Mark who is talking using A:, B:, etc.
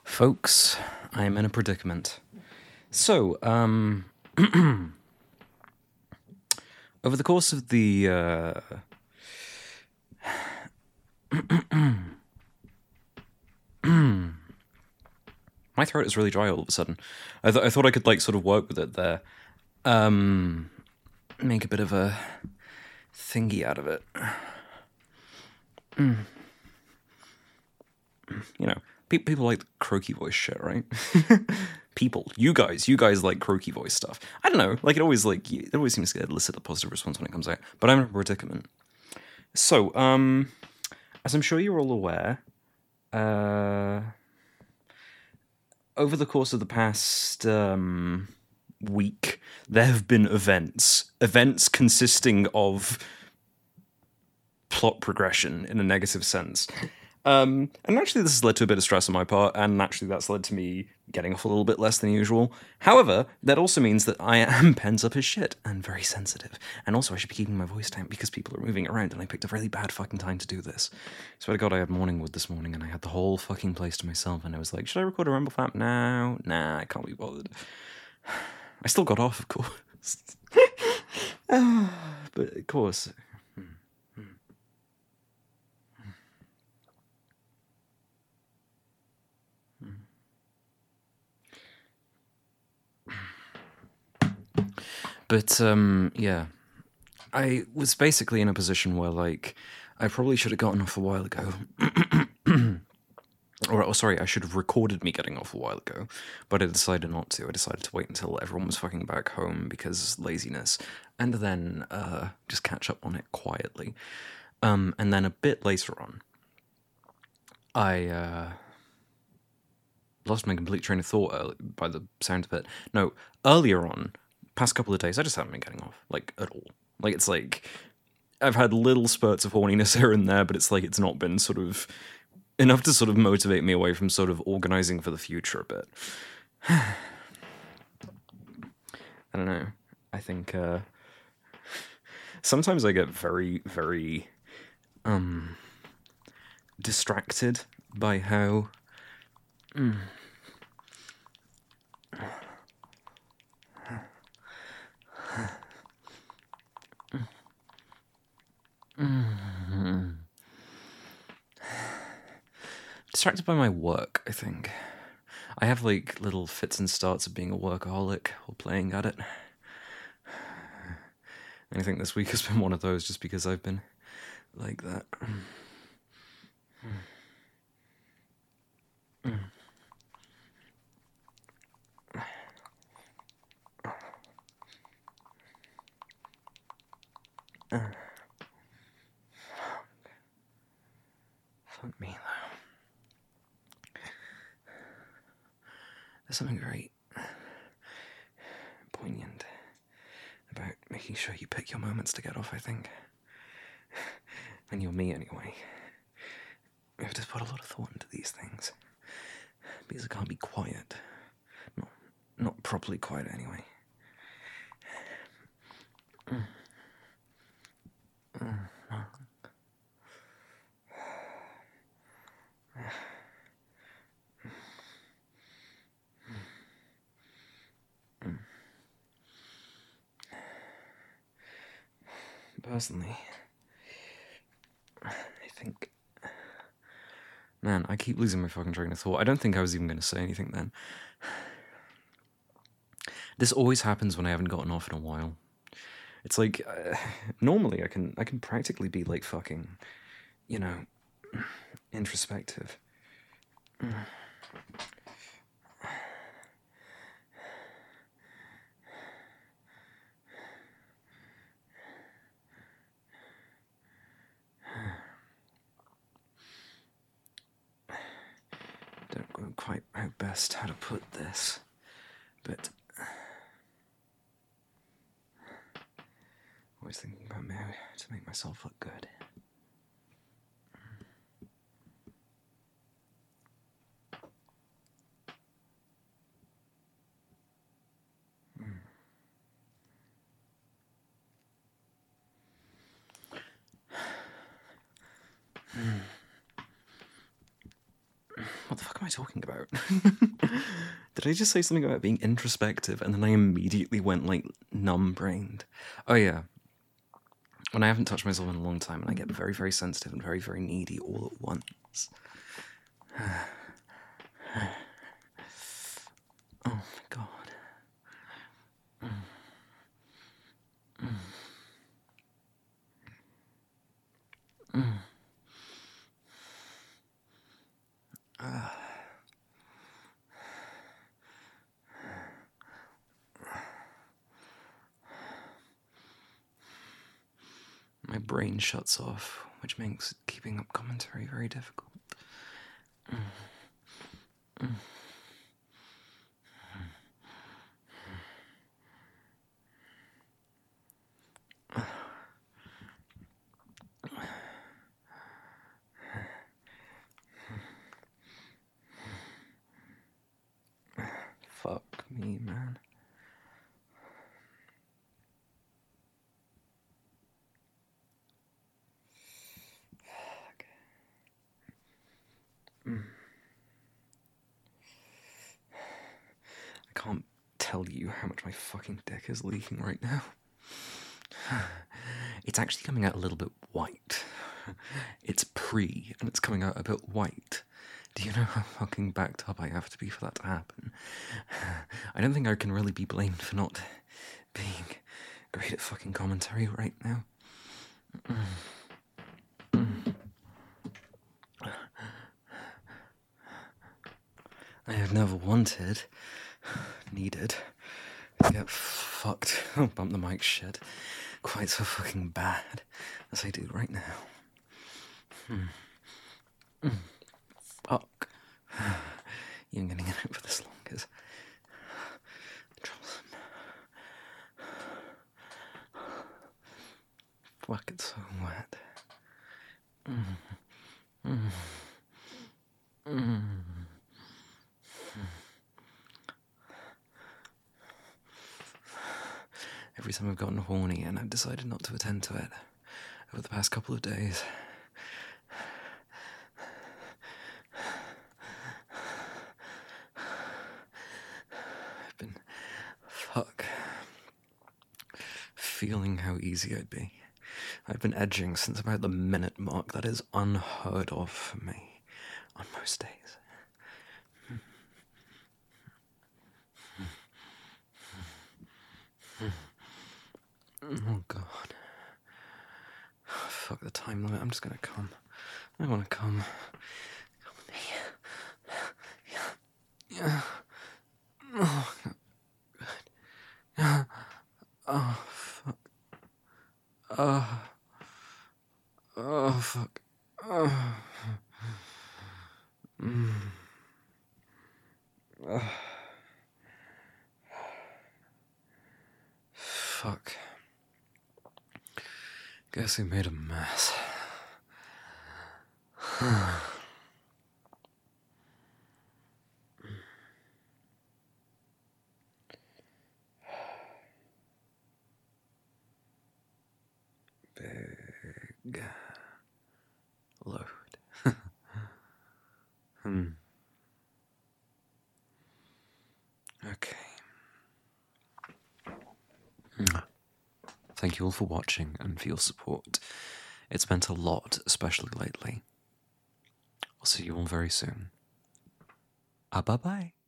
A: Folks, I am in a predicament. So, over the course of the my throat is really dry all of a sudden. I thought I could like sort of work with it there, make a bit of a thingy out of it. You know, people like croaky voice shit, right? You guys like croaky voice stuff. I don't know, like it always seems to elicit a positive response when it comes out. But I'm in a predicament. So, as I'm sure you're all aware, over the course of the past week, there have been events consisting of plot progression in a negative sense. And actually, this has led to a bit of stress on my part, and naturally, that's led to me getting off a little bit less than usual. However, that also means that I am pens up as shit and very sensitive. And also, I should be keeping my voice down because people are moving around, and I picked a really bad fucking time to do this. Swear to God, I had morning wood this morning, and I had the whole fucking place to myself, and I was like, should I record a Rumble Fap now? Nah, I can't be bothered. I still got off, of course. But of course. But, yeah. I was basically in a position where, like, I probably should have gotten off a while ago. Sorry, I should have recorded me getting off a while ago, but I decided not to. I decided to wait until everyone was fucking back home because laziness, and then just catch up on it quietly. And then a bit later on, I lost my complete train of thought by the sound of it. No, earlier on, past couple of days, I just haven't been getting off, like, at all. Like, it's like, I've had little spurts of horniness here and there, but it's like, it's not been sort of enough to sort of motivate me away from sort of organizing for the future a bit. I don't know. I think, sometimes I get very, very, distracted by how distracted by my work, I think. I have like little fits and starts of being a workaholic or playing at it. And I think this week has been one of those just because I've been like that. Fuck me, though. There's something very poignant about making sure you pick your moments to get off, I think. And you're me, anyway. We have to put a lot of thought into these things. Because it can't be quiet. Not properly quiet, anyway. Personally, I think... Man, I keep losing my fucking train of thought. I don't think I was even going to say anything then. This always happens when I haven't gotten off in a while. It's like, normally I can practically be like fucking, you know, introspective. Don't know quite how best how to put this, but always thinking about how to make myself look good. What the fuck am I talking about? Did I just say something about being introspective and then I immediately went like numb-brained? Oh yeah. When I haven't touched myself in a long time and I get very, very sensitive and very, very needy all at once. Oh my god. My brain shuts off, which makes keeping up commentary very difficult. Fuck me, man. I can't tell you how much my fucking dick is leaking right now. It's actually coming out a little bit white. It's pre, and it's coming out a bit white. Do you know how fucking backed up I have to be for that to happen? I don't think I can really be blamed for not being great at fucking commentary right now. I have never wanted, needed, to get fucked, bump the mic shit, quite so fucking bad as I do right now. Fuck. Even getting in it for this long is troublesome. Fuck, it's so wet. Every time I've gotten horny and I've decided not to attend to it over the past couple of days, I've been, feeling how easy I'd be. I've been edging since about the minute mark. That is unheard of for me on most days. Oh god. Fuck the time limit, I'm just gonna come. I wanna come. Come with me. Yeah. Oh, good. Yeah. Oh, fuck. Oh, fuck. Oh. Fuck. Guess he made a mess. Big load. Okay. Thank you all for watching and for your support. It's meant a lot, especially lately. I'll see you all very soon. Bye-bye.